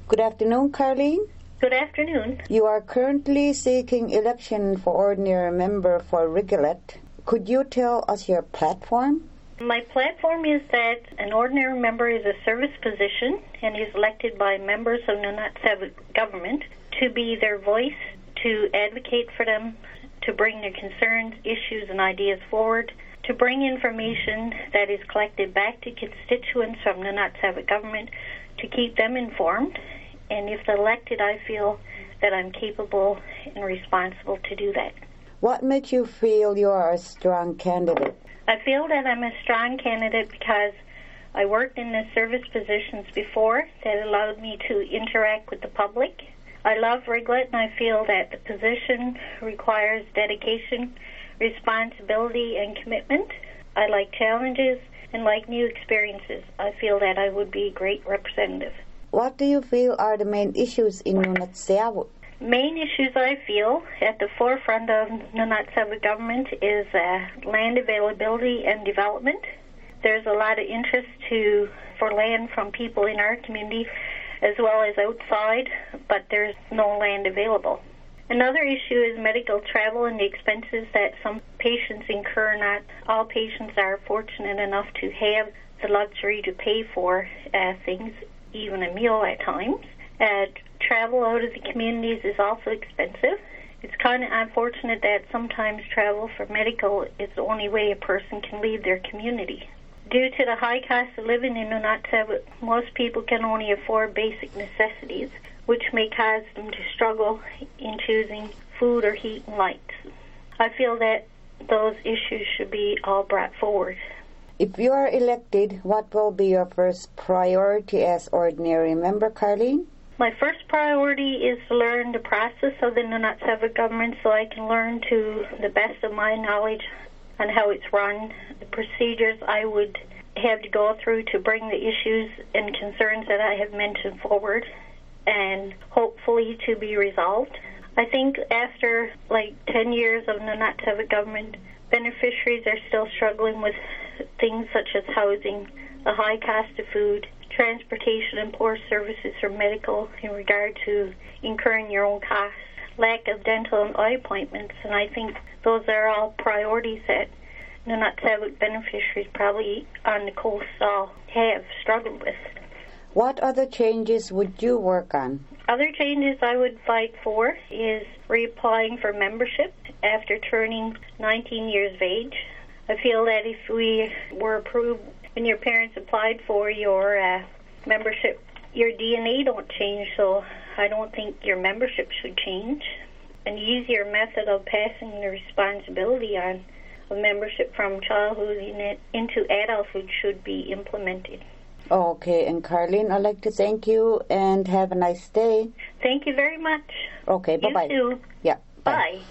Good afternoon, Carleen. Good afternoon. You are currently seeking election for ordinary member for Rigolet. Could you tell us your platform? My platform is that an ordinary member is a service position and is elected by members of Nunatsiavut government to be their voice, to advocate for them, to bring their concerns, issues, and ideas forward, to bring information that is collected back to constituents from Nunatsiavut government to keep them informed. And if elected, I feel that I'm capable and responsible to do that. What makes you feel you are a strong candidate? I feel that I'm a strong candidate because I worked in the service positions before that allowed me to interact with the public. I love Rigolet, and I feel that the position requires dedication, responsibility, and commitment. I like challenges and like new experiences. I feel that I would be a great representative. What do you feel are the main issues in Nunatsiavut? Main issues I feel at the forefront of Nunatsiavut government is land availability and development. There's a lot of interest for land from people in our community as well as outside, but there's no land available. Another issue is medical travel and the expenses that some patients incur. Not all patients are fortunate enough to have the luxury to pay for things, even a meal at times. Travel out of the communities is also expensive. It's kind of unfortunate that sometimes travel for medical is the only way a person can leave their community. Due to the high cost of living in Nunatsiavut, most people can only afford basic necessities, which may cause them to struggle in choosing food or heat and lights. I feel that those issues should be all brought forward. If you are elected, what will be your first priority as ordinary member, Carleen? My first priority is to learn the process of the Nunatsiavut government so I can learn to the best of my knowledge on how it's run, the procedures I would have to go through to bring the issues and concerns that I have mentioned forward and hopefully to be resolved. I think after 10 years of Nunatsiavut government, beneficiaries are still struggling with things such as housing, the high cost of food, transportation and poor services for medical in regard to incurring your own costs, lack of dental and eye appointments, and I think those are all priorities that Nunatsiavut beneficiaries probably on the coast all have struggled with. What other changes would you work on? Other changes I would fight for is reapplying for membership after turning 19 years of age. I feel that if we were approved when your parents applied for your membership, your DNA don't change, so I don't think your membership should change. An easier method of passing the responsibility on of membership from childhood into adulthood should be implemented. Okay, and Carleen, I'd like to thank you and have a nice day. Thank you very much. Okay, bye-bye. You too. Yeah, bye. Bye.